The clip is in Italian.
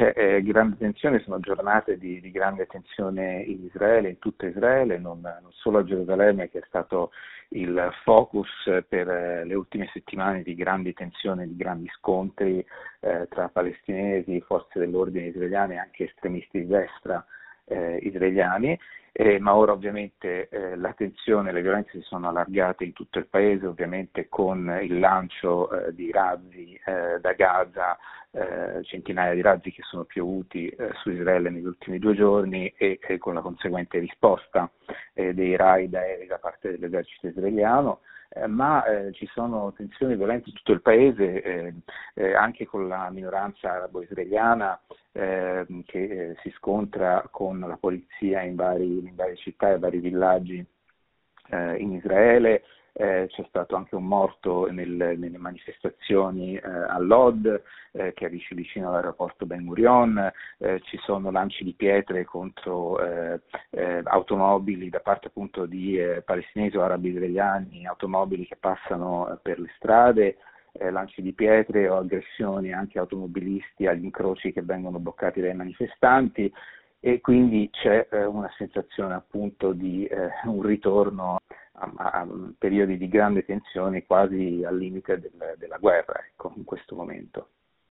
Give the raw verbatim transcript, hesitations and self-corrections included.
c'è eh, grande tensione, sono giornate di, di grande tensione in Israele, in tutta Israele, non, non solo a Gerusalemme, che è stato il focus per eh, le ultime settimane di grandi tensioni, di grandi scontri eh, tra palestinesi, forze dell'ordine israeliane e anche estremisti di destra eh, israeliani. Eh, ma ora ovviamente eh, la tensione, le violenze si sono allargate in tutto il paese, ovviamente con il lancio eh, di razzi eh, da Gaza, eh, centinaia di razzi che sono piovuti eh, su Israele negli ultimi due giorni e, e con la conseguente risposta eh, dei raid aerei da parte dell'esercito israeliano. Eh, ma eh, ci sono tensioni violente in tutto il paese, eh, eh, anche con la minoranza arabo-israeliana eh, che eh, si scontra con la polizia in, vari, in varie città e vari villaggi eh, in Israele. Eh, c'è stato anche un morto nel, nelle manifestazioni eh, a Lod, eh, che è vicino all'aeroporto Ben Gurion. Eh, ci sono lanci di pietre contro eh, eh, automobili da parte appunto di eh, palestinesi o arabi israeliani, automobili che passano eh, per le strade, eh, lanci di pietre o aggressioni anche automobilisti agli incroci che vengono bloccati dai manifestanti, e quindi c'è eh, una sensazione appunto di eh, un ritorno a, a periodi di grande tensione, quasi al limite del, della guerra, ecco, in questo momento.